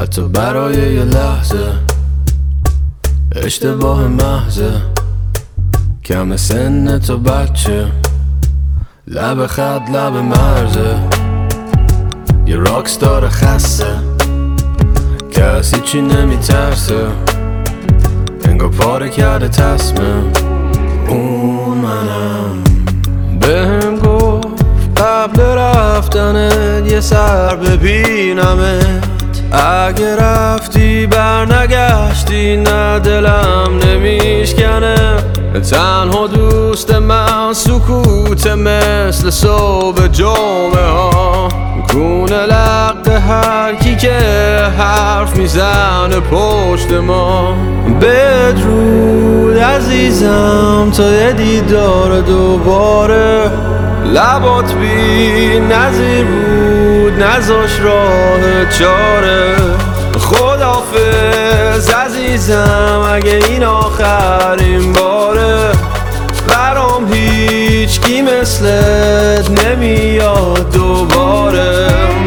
حتی برای یه لحظه اشتباه محضه، کم سن تو بچه، لب خط لب مرزه، یه راکستار خسته، کسی چی نمیترسه، انگار پاره کرده تصمیم. اون منم بهم گفت قبل رفتنت یه سر ببینمت، اگه رفتی برنگشتی نه دلم نمیشکنه. تنها دوست من سکوت مثل صبح جمعه ها، کونه لق هر کی که حرف میزنه پشت ما. بدرود عزیزم تا یه دیدار دوباره، لبات بی نظیر بود نذاش راه چاره. خداحافظ عزیزم اگه این آخرین باره، برام هیچکی مثلت نمیاد دوباره.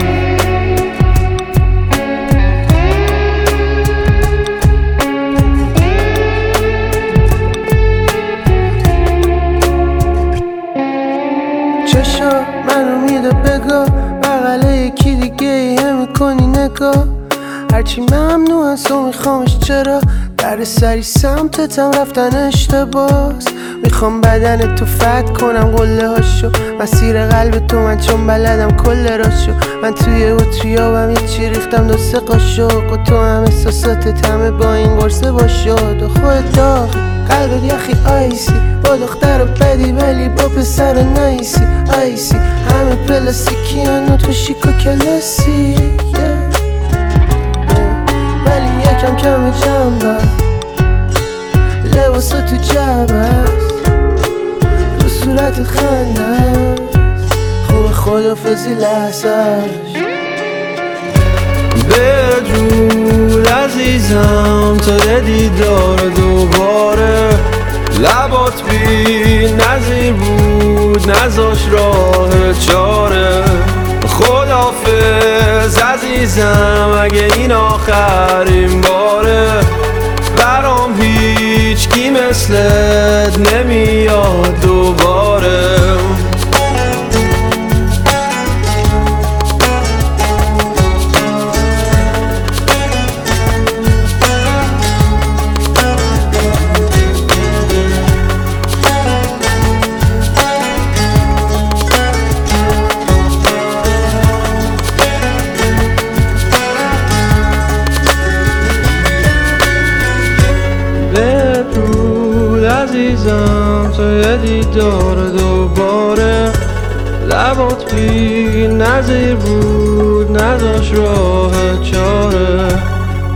چشا منو میده بگاه، بغله یکی دیگه یه میکنی نگاه. هرچی ممنوع از تو میخوامش، چرا در سری سمتتم رفتن اشتباس. میخوام بدن تو فتح کنم قله هاشو، مسیر قلب تو من چون بلدم کل راشو. من توی اتریابم یه چی ریختم دو سه قاشق، و تو هم احساساتت همه با این قرصه باشد. و خودت داغی قلبت یخی آیسی، با دختر بدی ولی با پسر نایسی. آیسی همه پلاستیکی هنو تو شیک و کلاسی، ولی یکم کم جنبه لباسا تو جبه تو صورت خنده خوب خدافزی لحظهش. بدرود عزیزم تا یه دیدار دوباره، لبات بی نظیر بود نذاش راه چاره. خداحافظ عزیزم اگه این آخرین باره، برام هیچکی مثلت نمیاد دوباره. عزیزم تا یه دیدار دوباره، لبات بی نظیر بود نداشت راه چاره.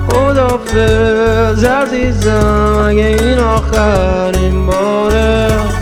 خداحافظ عزیزم اگه این آخرین باره،